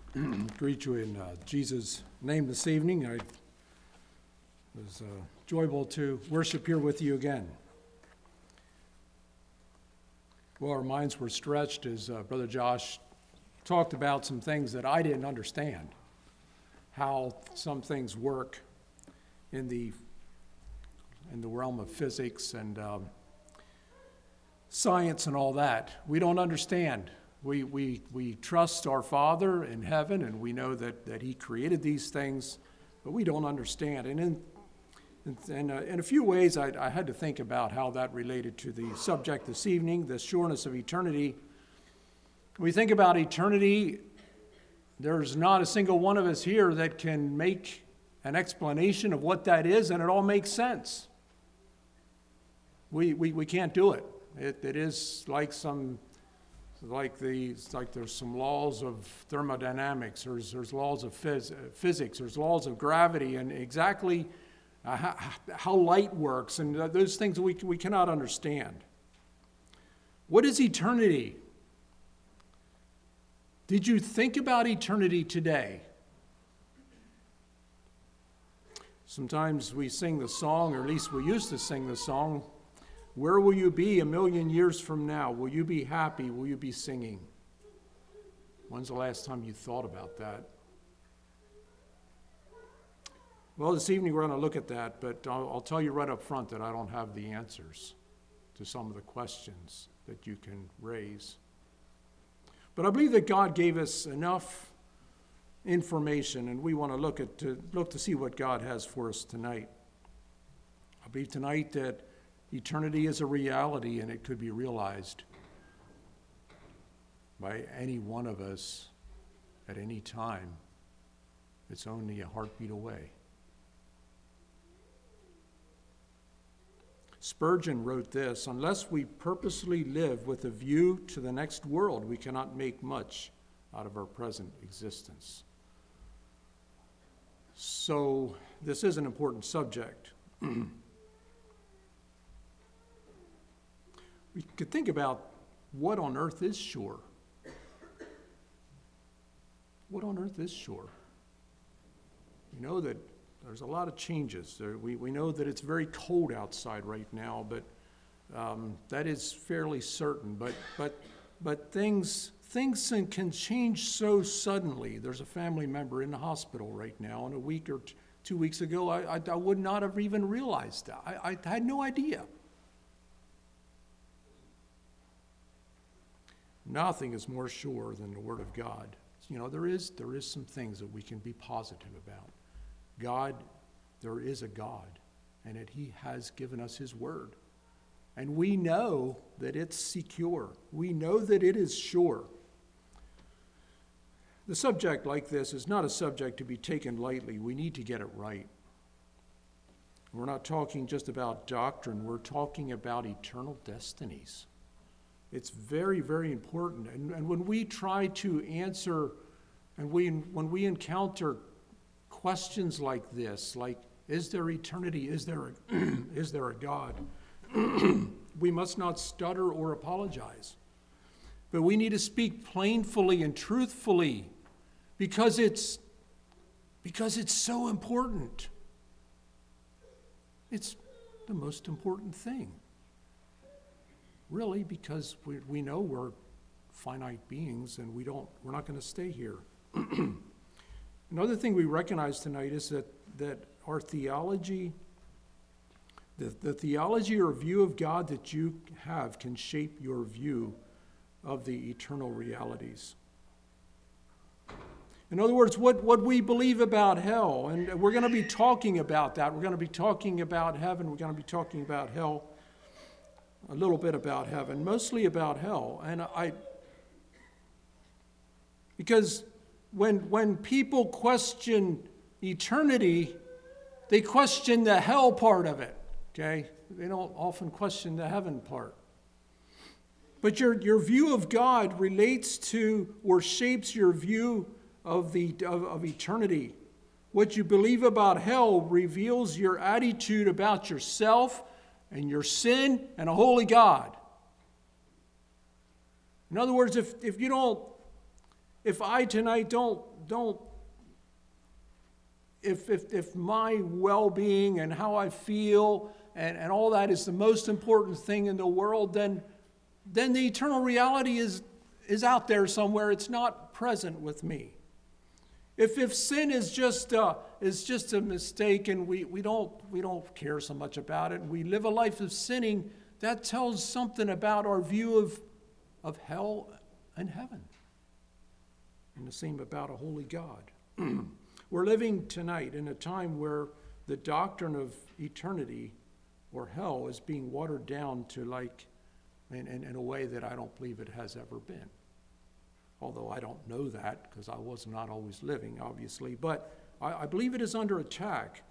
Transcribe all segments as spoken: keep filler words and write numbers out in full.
Greet you in uh, Jesus' name this evening. I was uh, enjoyable to worship here with you again. Well, our minds were stretched as uh, Brother Josh talked about some things that I didn't understand, how some things work in the in the realm of physics and um, science and all that. We don't understand. We we we trust our Father in heaven, and we know that, that He created these things, but we don't understand. And in in, in, uh, in a few ways, I, I had to think about how that related to the subject this evening, the sureness of eternity. When we think about eternity, there's not a single one of us here that can make an explanation of what that is, and it all makes sense. We we, we can't do it. It it is like some. Like the, it's like there's some laws of thermodynamics, there's, there's laws of phys, physics, there's laws of gravity, and exactly uh, how, how light works, and uh, those things we, we cannot understand. What is eternity? Did you think about eternity today? Sometimes we sing the song, or at least we used to sing the song, where will you be a million years from now? Will you be happy? Will you be singing? When's the last time you thought about that? Well, this evening we're going to look at that, but I'll, I'll tell you right up front that I don't have the answers to some of the questions that you can raise. But I believe that God gave us enough information, and we want to look at to look to see what God has for us tonight. I believe tonight that eternity is a reality, and it could be realized by any one of us at any time. It's only a heartbeat away. Spurgeon wrote this: unless we purposely live with a view to the next world, we cannot make much out of our present existence. So this is an important subject. We could think about what on earth is sure. What on earth is sure? We know that there's a lot of changes. There, we, we know that it's very cold outside right now, but um, that is fairly certain. But but but things things can change so suddenly. There's a family member in the hospital right now, and a week or t- two weeks ago, I, I, I would not have even realized that. I, I had no idea. Nothing is more sure than the Word of God. You know, there is there is some things that we can be positive about. God, there is a God, and that He has given us His Word. And we know that it's secure. We know that it is sure. The subject like this is not a subject to be taken lightly. We need to get it right. We're not talking just about doctrine. We're talking about eternal destinies. It's very, very important. And, and when we try to answer, and we when we encounter questions like this, like, is there eternity? Is there a, is there a God? We must not stutter or apologize. But we need to speak plainly and truthfully because it's, because it's so important. It's the most important thing. Really, because we, we know we're finite beings and we don't, we're not going to stay here. Another thing we recognize tonight is that, that our theology, the, the theology or view of God that you have can shape your view of the eternal realities. In other words, what, what we believe about hell, and we're going to be talking about that. We're going to be talking about heaven. We're going to be talking about hell. A little bit about heaven, mostly about hell. And I, because when when people question eternity, they question the hell part of it, okay? They don't often question the heaven part. But your, your view of God relates to or shapes your view of, the, of, of eternity. What you believe about hell reveals your attitude about yourself and your sin and a holy God. In other words, if, if you don't if I tonight don't, don't, if, if, if my well-being and how I feel and, and all that is the most important thing in the world, then, then the eternal reality is, is out there somewhere. It's not present with me. If, if sin is just, uh, is just a mistake and we, we, don't, we don't care so much about it, and we live a life of sinning, that tells something about our view of, of hell and heaven. And the same about a holy God. We're living tonight in a time where the doctrine of eternity or hell is being watered down to like, in, in, in a way that I don't believe it has ever been. Although I don't know that because I was not always living, obviously. But I, I believe it is under attack.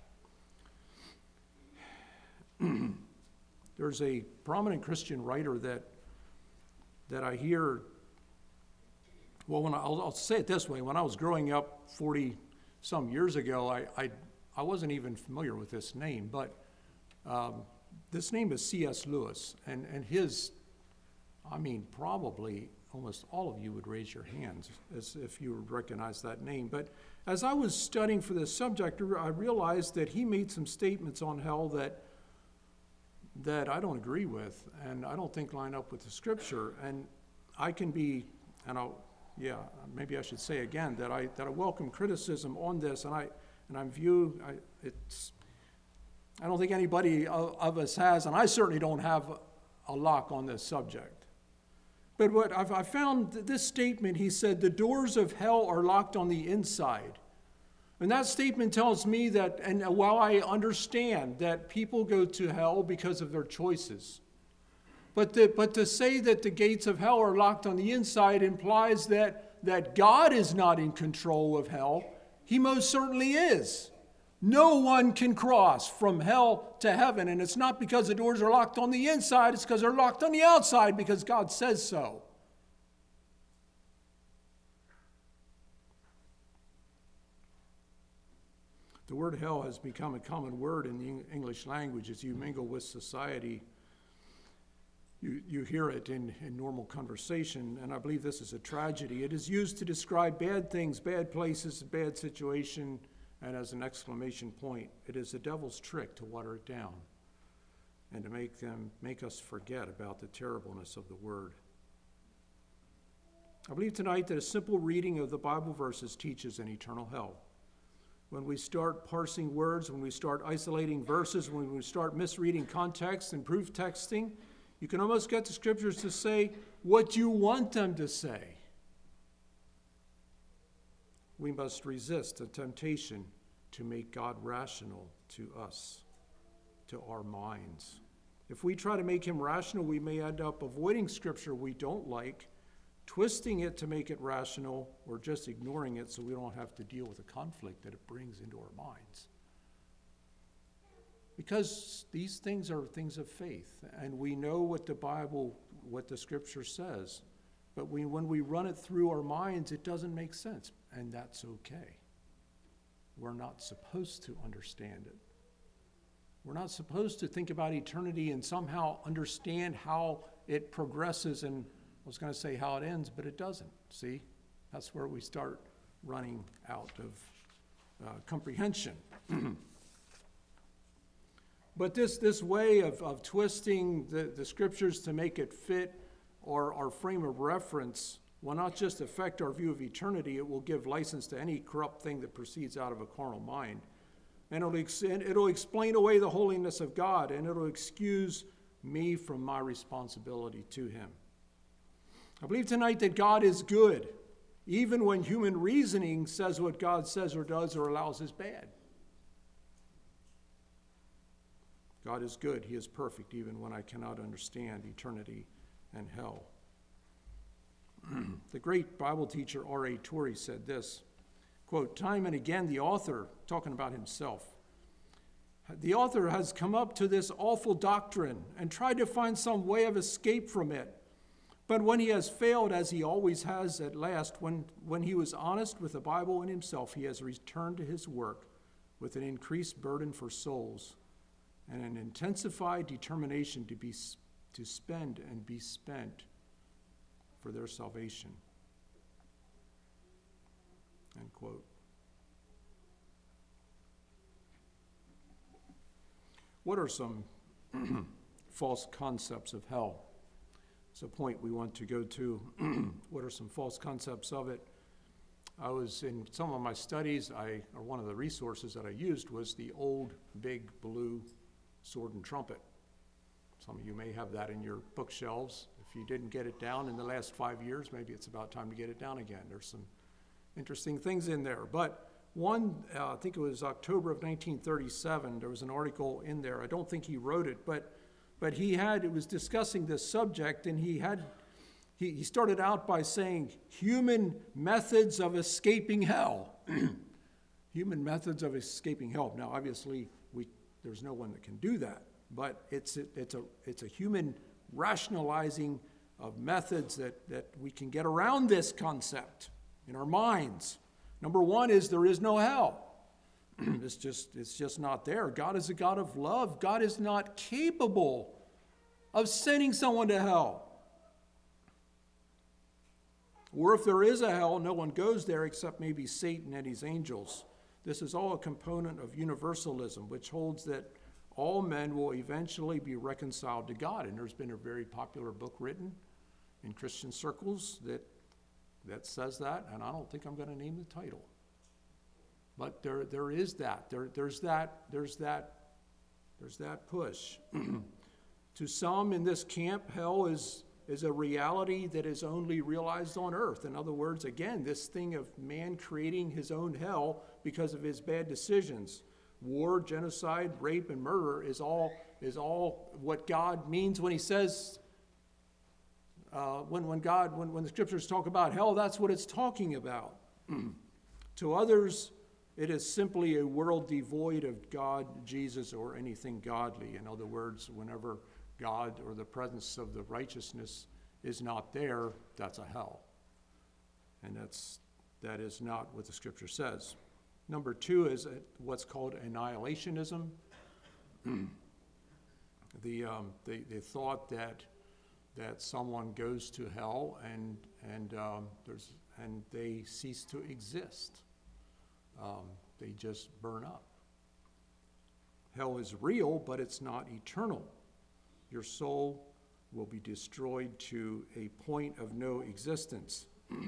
There's a prominent Christian writer that that I hear, well, when I, I'll, I'll say it this way. When I was growing up forty-some years ago, I, I, I wasn't even familiar with this name. But um, this name is C S Lewis. And, and his, I mean, probably almost all of you would raise your hands as if you would recognize that name. But as I was studying for this subject, I realized that he made some statements on hell that that I don't agree with, and I don't think line up with the Scripture. And I can be, and I'll, yeah, maybe I should say again that I that I welcome criticism on this, and I and I view I, it's. I don't think anybody of, of us has, and I certainly don't have a lock on this subject. But what I've, I found this statement, he said, the doors of hell are locked on the inside. And that statement tells me that, and while I understand that people go to hell because of their choices, but, the, but to say that the gates of hell are locked on the inside implies that, that God is not in control of hell. He most certainly is. No one can cross from hell to heaven, and it's not because the doors are locked on the inside, it's because they're locked on the outside because God says so. The word hell has become a common word in the English language. As you mingle with society, you, you hear it in, in normal conversation, and I believe this is a tragedy. It is used to describe bad things, bad places, bad situation, and as an exclamation point. It is the devil's trick to water it down and to make them make us forget about the terribleness of the word. I believe tonight that a simple reading of the Bible verses teaches an eternal hell. When we start parsing words, when we start isolating verses, when we start misreading context and proof texting, you can almost get the scriptures to say what you want them to say. We must resist the temptation to make God rational to us, to our minds. If we try to make him rational, we may end up avoiding scripture we don't like, twisting it to make it rational, or just ignoring it so we don't have to deal with the conflict that it brings into our minds. Because these things are things of faith, and we know what the Bible, what the scripture says, but we, when we run it through our minds, it doesn't make sense, and that's okay. We're not supposed to understand it. We're not supposed to think about eternity and somehow understand how it progresses, and I was going to say how it ends, but it doesn't. See? That's where we start running out of uh, comprehension. But this, this way of, of twisting the, the scriptures to make it fit our, our frame of reference will not just affect our view of eternity, it will give license to any corrupt thing that proceeds out of a carnal mind. And it'll, ex- it'll explain away the holiness of God, and it'll excuse me from my responsibility to him. I believe tonight that God is good, even when human reasoning says what God says or does or allows is bad. God is good. He is perfect, even when I cannot understand eternity and hell. The great Bible teacher R A Torrey said this, quote, time and again the author, talking about himself, the author has come up to this awful doctrine and tried to find some way of escape from it. But when he has failed, as he always has at last, when, when he was honest with the Bible and himself, he has returned to his work with an increased burden for souls and an intensified determination to be to spend and be spent for their salvation. quote. What are some false concepts of hell? It's a point we want to go to. What are some false concepts of it? I was in some of my studies, I, or one of the resources that I used was the old big blue sword and trumpet. Some of you may have that in your bookshelves. If you didn't get it down in the last five years, maybe it's about time to get it down again. There's some interesting things in there. But one, uh, I think it was October of nineteen thirty-seven, there was an article in there. I don't think he wrote it, but but he had, it was discussing this subject, and he had, he, he started out by saying, human methods of escaping hell. Human methods of escaping hell. Now, obviously, we there's no one that can do that, but it's a, it's a it's a human rationalizing of methods that, that we can get around this concept in our minds. Number one is there is no hell. It's just, it's just not there. God is a God of love. God is not capable of sending someone to hell. Or if there is a hell, no one goes there except maybe Satan and his angels. This is all a component of universalism, which holds that all men will eventually be reconciled to God. And there's been a very popular book written in Christian circles that, that says that, and I don't think I'm going to name the title. But there, there is that. There, there's that. There's that. There's that push. To some in this camp, hell is is a reality that is only realized on earth. In other words, again, this thing of man creating his own hell because of his bad decisions. War, genocide, rape, and murder is all is all what God means when He says. Uh, when when God when when the scriptures talk about hell, that's what it's talking about. To others, it is simply a world devoid of God, Jesus, or anything godly. In other words, whenever God or the presence of the righteousness is not there, that's a hell. And that's that is not what the scripture says. Number two is what's called annihilationism. the, um, the the thought that that someone goes to hell and and um, there's and they cease to exist. Um, they just burn up. Hell is real, but it's not eternal. Your soul will be destroyed to a point of no existence.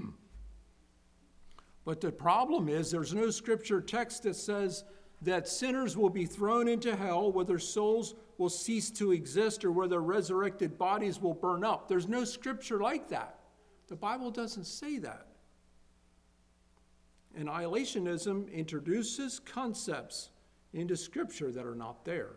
But the problem is there's no scripture text that says that sinners will be thrown into hell, where their souls will cease to exist, or where their resurrected bodies will burn up. There's no scripture like that. The Bible doesn't say that. Annihilationism introduces concepts into Scripture that are not there.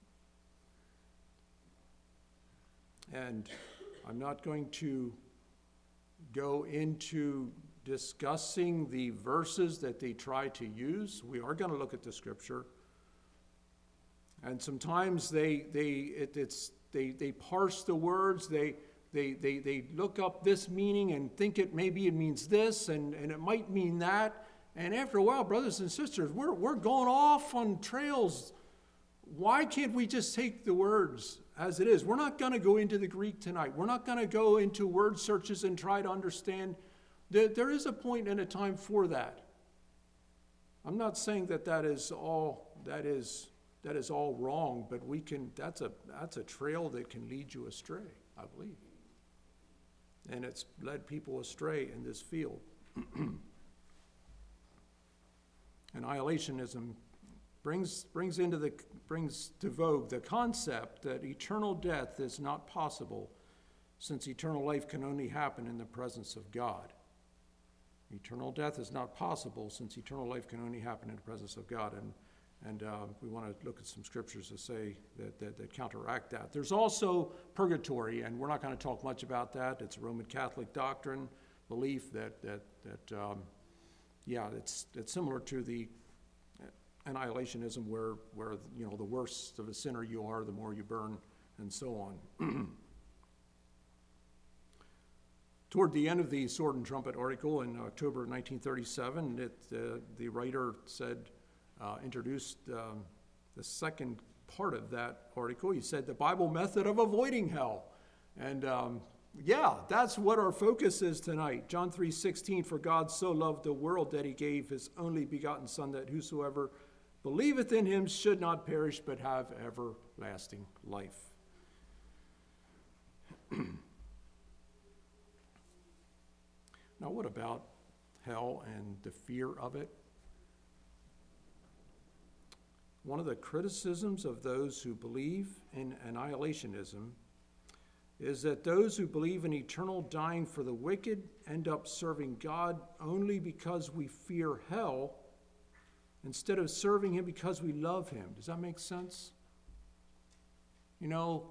And I'm not going to go into discussing the verses that they try to use. We are going to look at the Scripture. And sometimes they they it, it's they they parse the words, they They, they they look up this meaning and think it maybe it means this and, and it might mean that. And after a while, brothers and sisters, we're we're going off on trails. Why can't we just take the words as it is? We're not going to go into the Greek tonight. We're not going to go into word searches and try to understand. There, there is a point and a time for that. I'm not saying that that is all that is that is all wrong, but we can. That's a that's a trail that can lead you astray, I believe. And it's led people astray in this field. Annihilationism brings brings into the brings to vogue the concept that eternal death is not possible, since eternal life can only happen in the presence of God. Eternal death is not possible, since eternal life can only happen in the presence of God. And And uh, we want to look at some scriptures to say that, that, that counteract that. There's also purgatory, and we're not going to talk much about that. It's a Roman Catholic doctrine, belief that, that, that um, yeah, it's, it's similar to the annihilationism where, where, you know, the worse of a sinner you are, the more you burn, and so on. Toward the end of the Sword and Trumpet article in October of nineteen thirty-seven, it, uh, the writer said, Uh, introduced um, the second part of that article. He said the Bible method of avoiding hell. And um, Yeah, that's what our focus is tonight. John three sixteen, for God so loved the world that he gave his only begotten Son, that whosoever believeth in him should not perish but have everlasting life. Now, what about hell and the fear of it? One of the criticisms of those who believe in annihilationism is that those who believe in eternal dying for the wicked end up serving God only because we fear hell instead of serving him because we love him. Does that make sense? You know,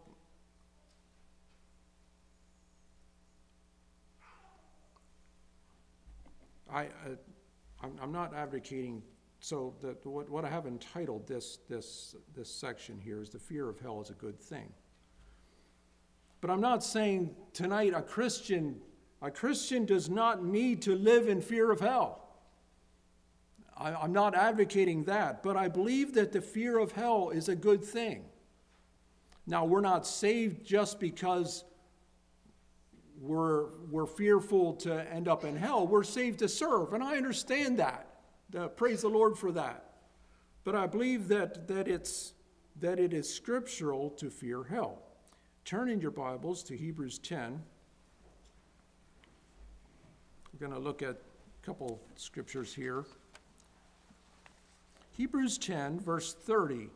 I, I I'm, I'm not advocating. So that what, what I have entitled this this this section here is the fear of hell is a good thing. But I'm not saying tonight a Christian a Christian does not need to live in fear of hell. I, I'm not advocating that, but I believe that the fear of hell is a good thing. Now, we're not saved just because we're we're fearful to end up in hell. We're saved to serve, and I understand that. Uh, praise the Lord for that. But I believe that that it's that it is scriptural to fear hell. Turn in your Bibles to Hebrews ten. We're going to look at a couple scriptures here. Hebrews ten, verse thirty.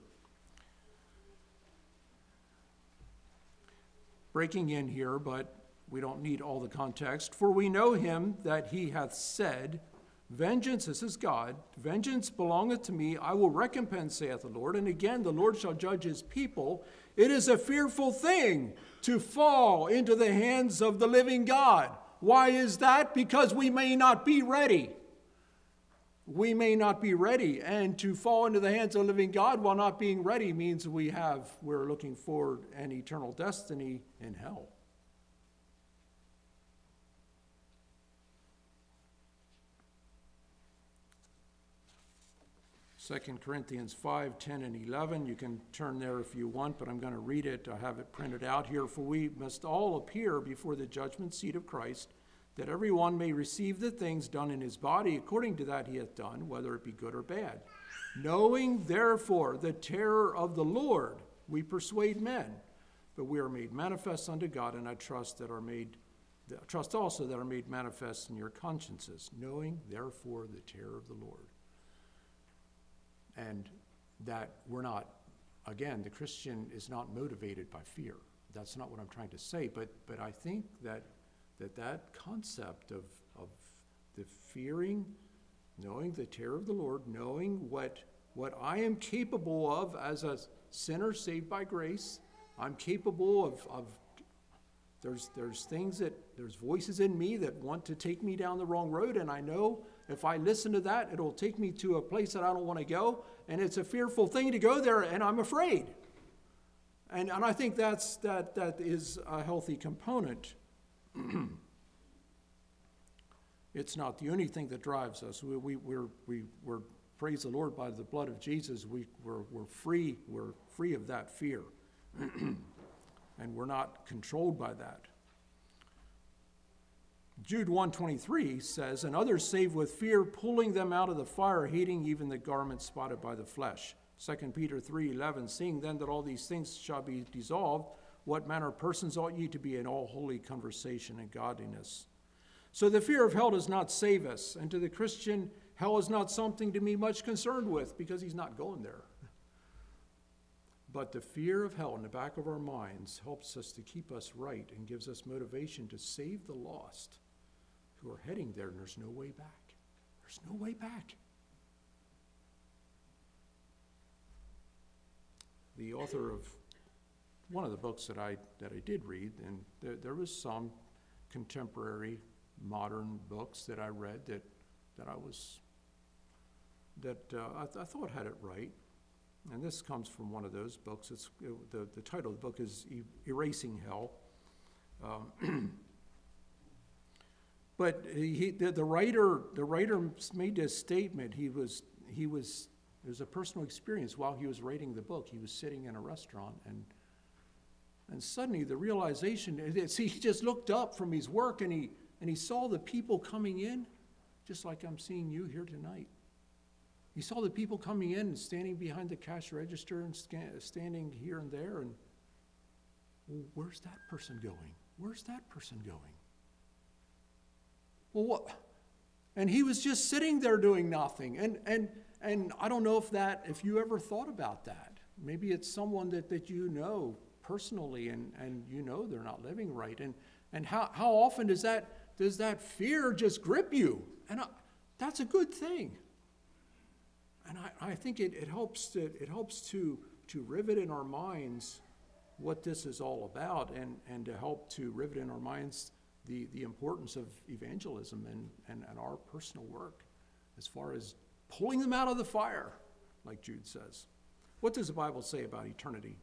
Breaking in here, but we don't need all the context. For we know him that he hath said, vengeance, this is God, vengeance belongeth to me, I will recompense, saith the Lord. And again, the Lord shall judge his people. It is a fearful thing to fall into the hands of the living God. Why is that? Because we may not be ready. We may not be ready. And to fall into the hands of the living God while not being ready means we have, we're looking for an eternal destiny in hell. Second Corinthians five, ten, and eleven. You can turn there if you want, but I'm going to read it. I have it printed out here. For we must all appear before the judgment seat of Christ, that every one may receive the things done in his body according to that he hath done, whether it be good or bad. Knowing therefore the terror of the Lord, we persuade men, but we are made manifest unto God, and I trust that are made, trust also that are made manifest in your consciences. Knowing therefore the terror of the Lord. And that we're not, again, the Christian is not motivated by fear. That's not what I'm trying to say, but but I think that that, that concept of, of the fearing, knowing the terror of the Lord, knowing what what I am capable of as a sinner saved by grace, I'm capable of, of there's there's things that, there's voices in me that want to take me down the wrong road, and I know if I listen to that, it'll take me to a place that I don't want to go, and it's a fearful thing to go there, and I'm afraid. And and I think that's that that is a healthy component. It's not the only thing that drives us. We we we're we we're praise the Lord, by the blood of Jesus, we we're we're free, we're free of that fear. And we're not controlled by that. Jude one twenty-three says, and others save with fear, pulling them out of the fire, hating even the garment spotted by the flesh. Second Peter three eleven, seeing then that all these things shall be dissolved, what manner of persons ought ye to be in all holy conversation and godliness? So the fear of hell does not save us. And to the Christian, hell is not something to be much concerned with because he's not going there. But the fear of hell in the back of our minds helps us to keep us right and gives us motivation to save the lost who are heading there, and there's no way back. There's no way back. The author of one of the books that I that I did read, and there, there was some contemporary modern books that I read that that I was that uh, I, th- I thought had it right. And this comes from one of those books. It's it, the, the title of the book is e- Erasing Hell. Um, but he, the, the writer, the writer made this statement. He was, he was, it was a personal experience while he was writing the book. He was sitting in a restaurant, and And suddenly the realization, see, he just looked up from his work and he, and he saw the people coming in, just like I'm seeing you here tonight. He saw the people coming in and standing behind the cash register and scan, standing here and there. And well, where's that person going? Where's that person going? Well, what? And he was just sitting there doing nothing. And and and I don't know if that, if you ever thought about that. Maybe it's someone that, that you know personally, and, and you know they're not living right. And and how, how often does that does that fear just grip you? And I, that's a good thing. And I, I think it, it helps to it helps to to rivet in our minds what this is all about, and, and to help to rivet in our minds the, the importance of evangelism and, and, and our personal work as far as pulling them out of the fire, like Jude says. What does the Bible say about eternity?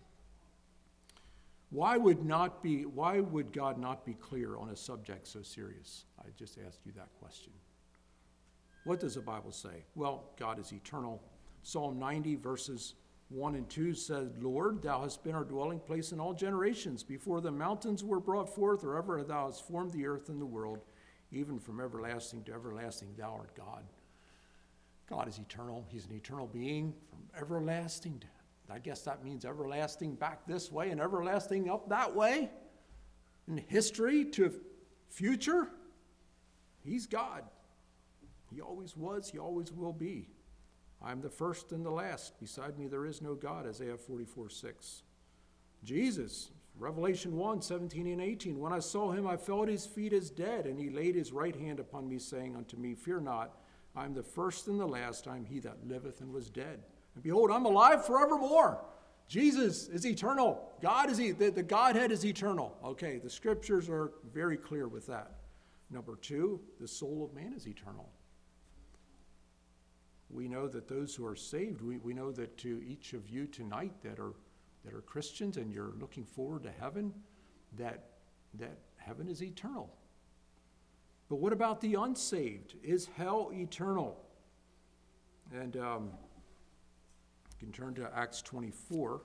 Why would not be why would God not be clear on a subject so serious? I just asked you that question. What does the Bible say? Well, God is eternal. Psalm ninety, verses one and two says, Lord, thou hast been our dwelling place in all generations. Before the mountains were brought forth, or ever thou hast formed the earth and the world, even from everlasting to everlasting, thou art God. God is eternal. He's an eternal being from everlasting to, I guess that means everlasting back this way and everlasting up that way. In history to future, he's God. He always was, he always will be. I am the first and the last. Beside me there is no God, Isaiah forty-four six. Jesus, Revelation one, seventeen and eighteen. When I saw him, I fell at his feet as dead, and he laid his right hand upon me, saying unto me, Fear not, I am the first and the last. I am he that liveth and was dead. And behold, I'm alive forevermore. Jesus is eternal. God is the, the Godhead is eternal. Okay, the scriptures are very clear with that. Number two, the soul of man is eternal. We know that those who are saved, we, we know that to each of you tonight that are that are Christians and you're looking forward to heaven, that that heaven is eternal. But what about the unsaved? Is hell eternal? And um, you can turn to Acts twenty-four.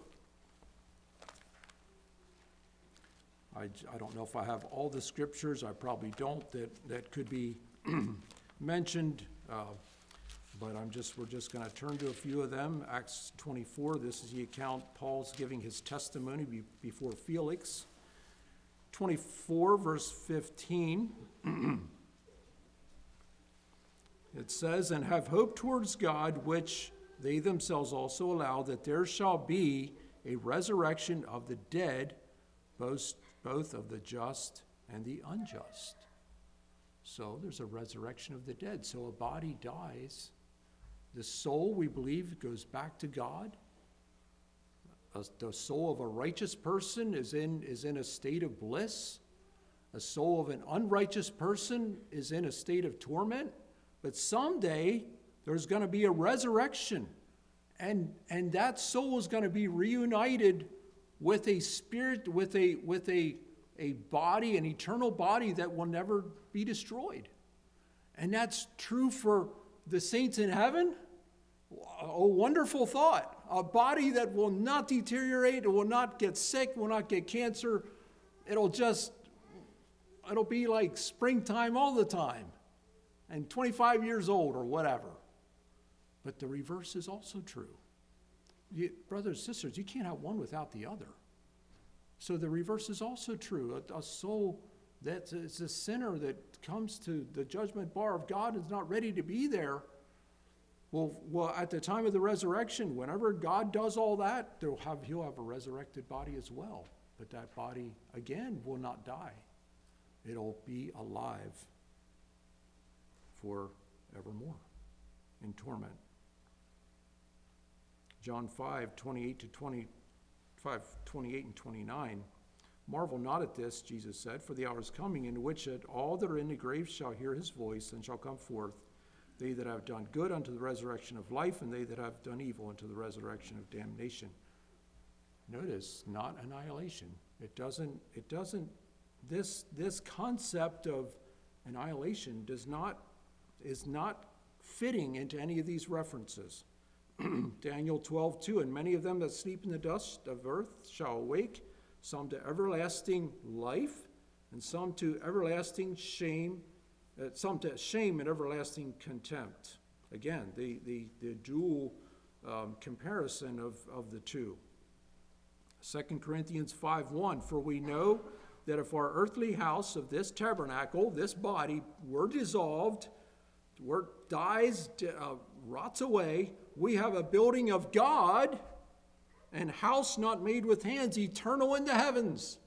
I, I don't know if I have all the scriptures. I probably don't that, that could be mentioned. Uh, But I'm just, we're just going to turn to a few of them. Acts twenty-four, this is the account Paul's giving his testimony be, before Felix. twenty-four, verse fifteen. It says, And have hope towards God, which they themselves also allow, that there shall be a resurrection of the dead, both, both of the just and the unjust. So there's a resurrection of the dead. So a body dies. The soul, we believe, goes back to God. The soul of a righteous person is in, is in a state of bliss. A soul of an unrighteous person is in a state of torment. But someday, there's going to be a resurrection. And, and that soul is going to be reunited with a spirit, with a, with a, a body, an eternal body that will never be destroyed. And that's true for the saints in heaven. A wonderful thought. A body that will not deteriorate, it will not get sick, will not get cancer. It'll just, it'll be like springtime all the time. And twenty-five years old or whatever. But the reverse is also true. You, brothers and sisters, you can't have one without the other. So the reverse is also true. A, a soul that is a sinner that comes to the judgment bar of God and is not ready to be there. Well, well, at the time of the resurrection, whenever God does all that, they'll have, he'll have a resurrected body as well. But that body, again, will not die. It'll be alive forevermore in torment. John five, twenty-eight to twenty-five, twenty-eight and twenty-nine. Marvel not at this, Jesus said, for the hour is coming in which all that are in the grave shall hear his voice and shall come forth. They that have done good unto the resurrection of life, and they that have done evil unto the resurrection of damnation. Notice, not annihilation. It doesn't, it doesn't, this, this concept of annihilation does not, is not fitting into any of these references. Daniel twelve two, and many of them that sleep in the dust of earth shall awake, some to everlasting life, and some to everlasting shame, uh, some to shame and everlasting contempt. Again, the, the, the dual um, comparison of, of the two. Second Corinthians five one, for we know that if our earthly house of this tabernacle, this body, were dissolved, were dies, uh, rots away, we have a building of God, and house not made with hands, eternal in the heavens.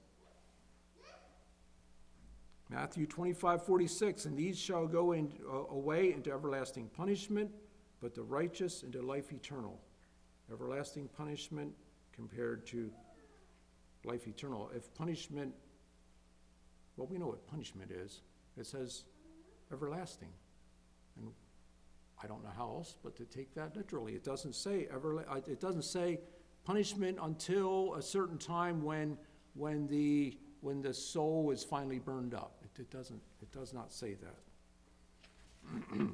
Matthew twenty-five forty-six, and these shall go in, uh, away into everlasting punishment, but the righteous into life eternal. Everlasting punishment compared to life eternal. If punishment, well, we know what punishment is. It says everlasting. And I don't know how else but to take that literally. It doesn't say ever, it doesn't say punishment until a certain time when when the when the soul is finally burned up. It, it doesn't it does not say that.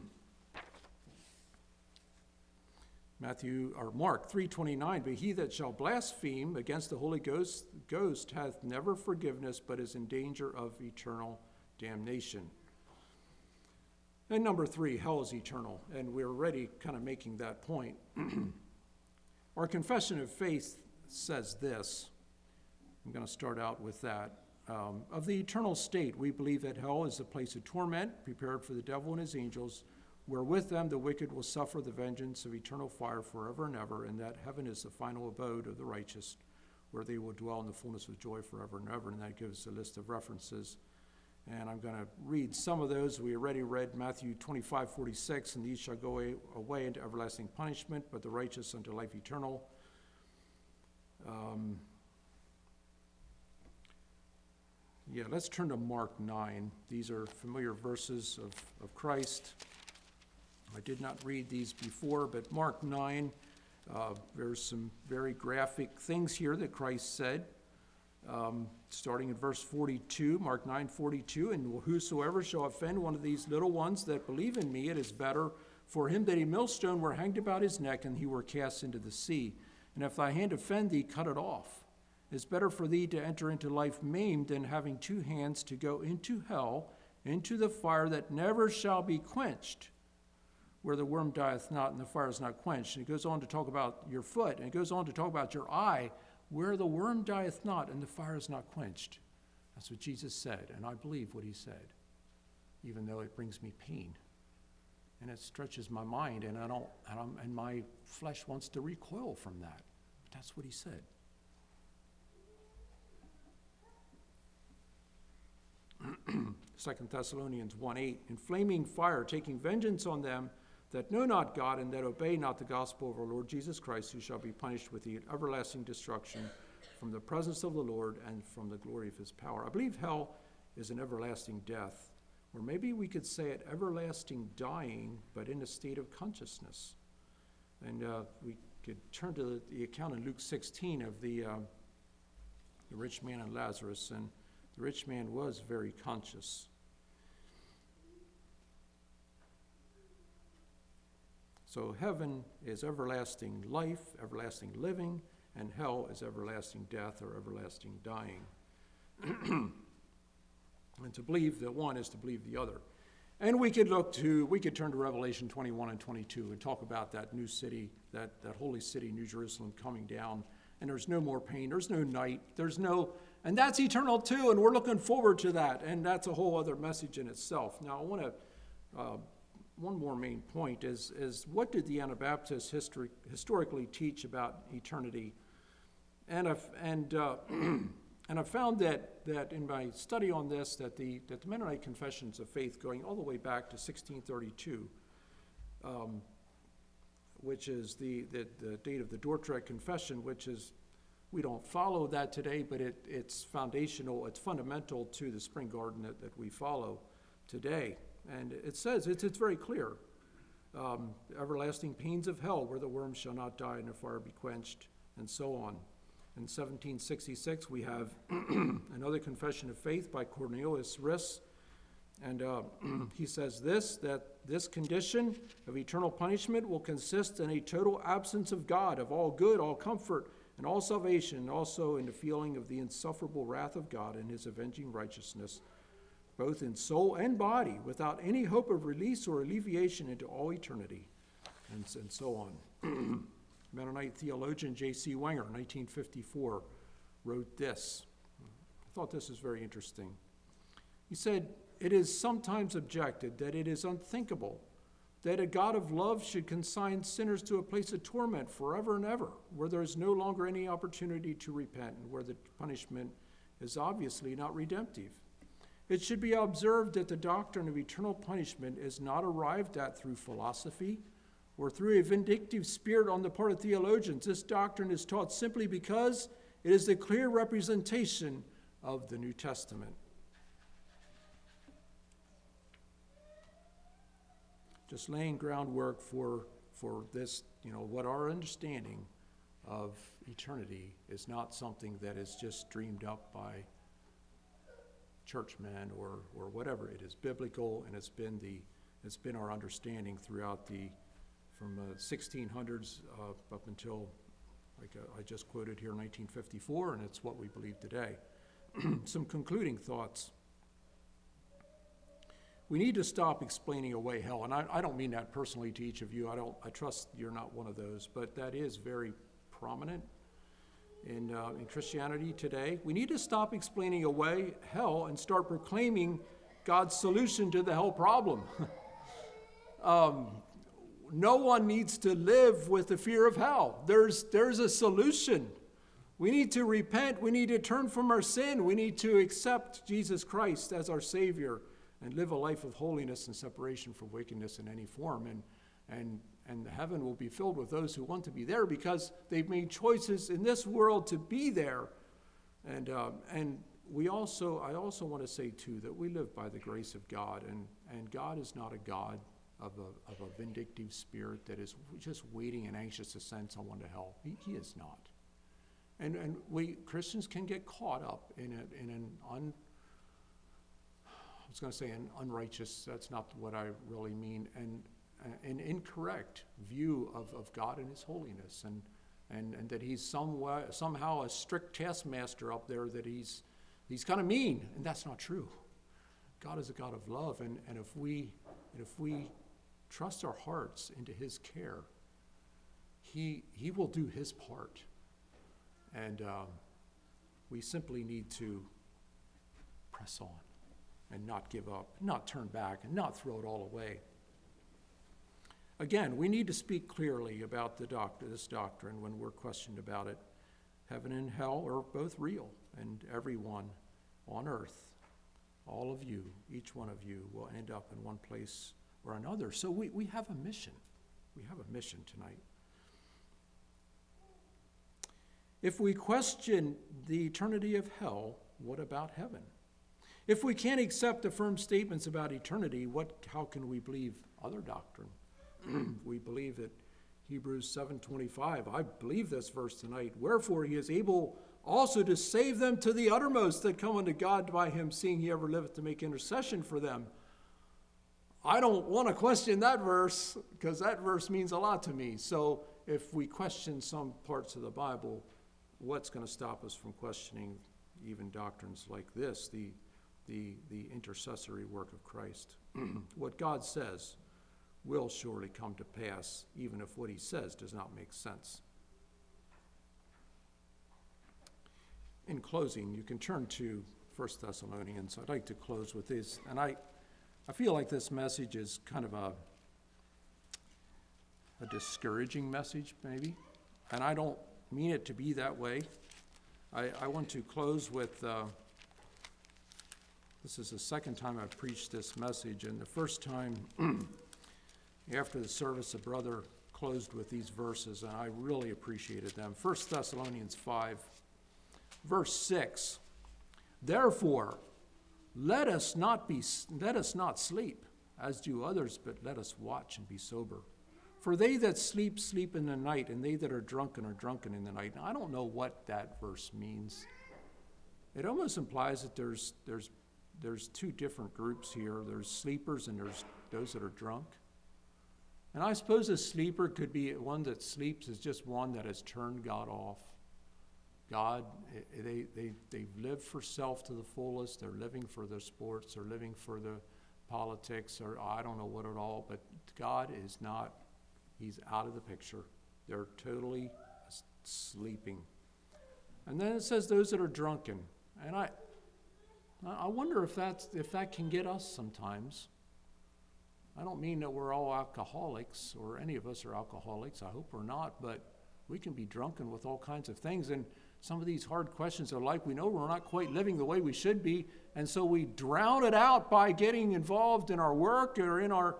Matthew or Mark three twenty-nine, but he that shall blaspheme against the Holy Ghost, Ghost hath never forgiveness, but is in danger of eternal damnation. And number three, hell is eternal, and we're already kind of making that point. Our confession of faith says this. I'm going to start out with that. Um, of the eternal state, we believe that hell is a place of torment prepared for the devil and his angels, where with them the wicked will suffer the vengeance of eternal fire forever and ever, and that heaven is the final abode of the righteous, where they will dwell in the fullness of joy forever and ever. And that gives a list of references. And I'm going to read some of those. We already read Matthew twenty-five forty-six, and these shall go away into everlasting punishment, but the righteous unto life eternal. Um, yeah, let's turn to Mark nine. These are familiar verses of, of Christ. I did not read these before, but Mark nine, uh, there's some very graphic things here that Christ said. Um, starting in verse forty-two, Mark nine forty-two, and whosoever shall offend one of these little ones that believe in me, it is better for him that a millstone were hanged about his neck, and he were cast into the sea. And if thy hand offend thee, cut it off. It is better for thee to enter into life maimed than having two hands to go into hell, into the fire that never shall be quenched, where the worm dieth not and the fire is not quenched. And it goes on to talk about your foot, and it goes on to talk about your eye, where the worm dieth not and the fire is not quenched. That's what Jesus said, and I believe what he said, even though it brings me pain. And it stretches my mind, and I don't, and, I'm, and my flesh wants to recoil from that. But that's what he said. Second Thessalonians one eight, in flaming fire, taking vengeance on them that know not God and that obey not the gospel of our Lord Jesus Christ, who shall be punished with the everlasting destruction from the presence of the Lord and from the glory of his power. I believe hell is an everlasting death, or maybe we could say it everlasting dying, but in a state of consciousness. And uh, we could turn to the, the account in Luke sixteen of the, uh, the rich man and Lazarus, and the rich man was very conscious. So heaven is everlasting life, everlasting living, and hell is everlasting death or everlasting dying. And to believe the one is to believe the other. And we could look to, we could turn to Revelation twenty-one and twenty-two and talk about that new city, that, that holy city, New Jerusalem, coming down. And there's no more pain, there's no night, there's no, and that's eternal too, and we're looking forward to that. And that's a whole other message in itself. Now, I want to, uh, one more main point is, is what did the Anabaptists history, historically teach about eternity? And I've, and, uh, and I found that, that in my study on this, that the, that the Mennonite Confessions of Faith, going all the way back to sixteen thirty-two, um, which is the, the, the date of the Dordrecht Confession, which is, we don't follow that today, but it, it's foundational, it's fundamental to the Spring Garden that, that we follow today. And it says, it's, it's very clear, um, everlasting pains of hell, where the worm shall not die and the fire be quenched, and so on. In seventeen sixty-six, we have another confession of faith by Cornelius Riss, and uh, he says this, that this condition of eternal punishment will consist in a total absence of God, of all good, all comfort, and all salvation, also in the feeling of the insufferable wrath of God and his avenging righteousness, both in soul and body, without any hope of release or alleviation into all eternity, and, and so on. Mennonite theologian J C Wenger, nineteen fifty-four, wrote this. I thought this was very interesting. He said, "It is sometimes objected that it is unthinkable that a God of love should consign sinners to a place of torment forever and ever, where there is no longer any opportunity to repent and where the punishment is obviously not redemptive. It should be observed that the doctrine of eternal punishment is not arrived at through philosophy or through a vindictive spirit on the part of theologians. This doctrine is taught simply because it is the clear representation of the New Testament." Just laying groundwork for, for this, you know, what our understanding of eternity is not something that is just dreamed up by churchmen or, or whatever. It is biblical, and it's been the it's been our understanding throughout the from uh, sixteen hundreds uh, up until, like uh, I just quoted here, nineteen fifty-four, and it's what we believe today. Some concluding thoughts. We need to stop explaining away hell, and I, I don't mean that personally to each of you. I don't. I trust you're not one of those, but that is very prominent in uh, in Christianity today. We need to stop explaining away hell and start proclaiming God's solution to the hell problem. um, no one needs to live with the fear of hell. There's there's a solution. We need to repent. We need to turn from our sin. We need to accept Jesus Christ as our Savior and live a life of holiness and separation from wickedness in any form. And, and, and heaven will be filled with those who want to be there because they've made choices in this world to be there. And, uh, and we also, I also want to say, too, that we live by the grace of God. And, and God is not a God of a, of a vindictive spirit that is just waiting and anxious to send someone to hell. He, he is not. And, and we, Christians, can get caught up in, a, in an un I was going to say an unrighteous, that's not what I really mean, and an incorrect view of, of God and his holiness, and, and, and that he's somewhere, somehow a strict taskmaster up there, that he's he's kind of mean, and that's not true. God is a God of love, and, and if we and if we trust our hearts into his care, he he will do his part, and um, we simply need to press on and not give up, not turn back, and not throw it all away. Again, we need to speak clearly about the doctor, this doctrine when we're questioned about it. Heaven and hell are both real, and everyone on earth, all of you, each one of you, will end up in one place or another. So we, we have a mission. We have a mission tonight. If we question the eternity of hell, what about heaven? If we can't accept affirmed statements about eternity, what? How can we believe other doctrine? We believe that Hebrews seven twenty-five. I believe this verse tonight. Wherefore he is able also to save them to the uttermost that come unto God by him, seeing he ever liveth to make intercession for them. I don't want to question that verse, because that verse means a lot to me. So if we question some parts of the Bible, what's going to stop us from questioning even doctrines like this, the The, the intercessory work of Christ? What God says will surely come to pass, even if what he says does not make sense. In closing, you can turn to First Thessalonians. I'd like to close with this, and I, I feel like this message is kind of a, a discouraging message, maybe, and I don't mean it to be that way. I, I want to close with... Uh, This is the second time I've preached this message, and the first time after the service, a brother closed with these verses, and I really appreciated them. First Thessalonians five, verse six. Therefore, let us not be let us not sleep, as do others, but let us watch and be sober. For they that sleep, sleep in the night, and they that are drunken are drunken in the night. Now, I don't know what that verse means. It almost implies that there's there's There's two different groups here. There's sleepers and there's those that are drunk. And I suppose a sleeper could be one that sleeps is just one that has turned God off. God, they, they, they've lived for self to the fullest. They're living for their sports. They're living for the politics, or I don't know what at all. But God is not, he's out of the picture. They're totally sleeping. And then it says those that are drunken. And I I wonder if that's if that can get us sometimes. I don't mean that we're all alcoholics, or any of us are alcoholics. I hope we're not, but we can be drunken with all kinds of things. And some of these hard questions of life, we know we're not quite living the way we should be, and so we drown it out by getting involved in our work or in our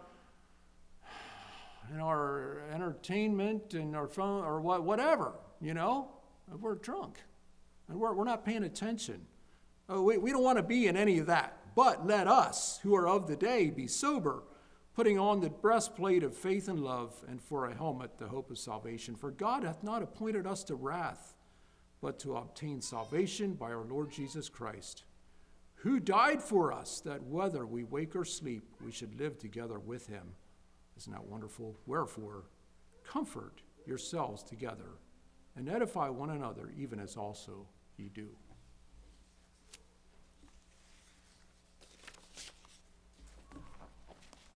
in our entertainment and our phone or what, whatever, you know. We're drunk, and we're, we're not paying attention. Oh, we, we don't want to be in any of that. But let us, who are of the day, be sober, putting on the breastplate of faith and love, and for a helmet the hope of salvation. For God hath not appointed us to wrath, but to obtain salvation by our Lord Jesus Christ, who died for us, that whether we wake or sleep, we should live together with him. Isn't that wonderful? Wherefore, comfort yourselves together, and edify one another, even as also ye do.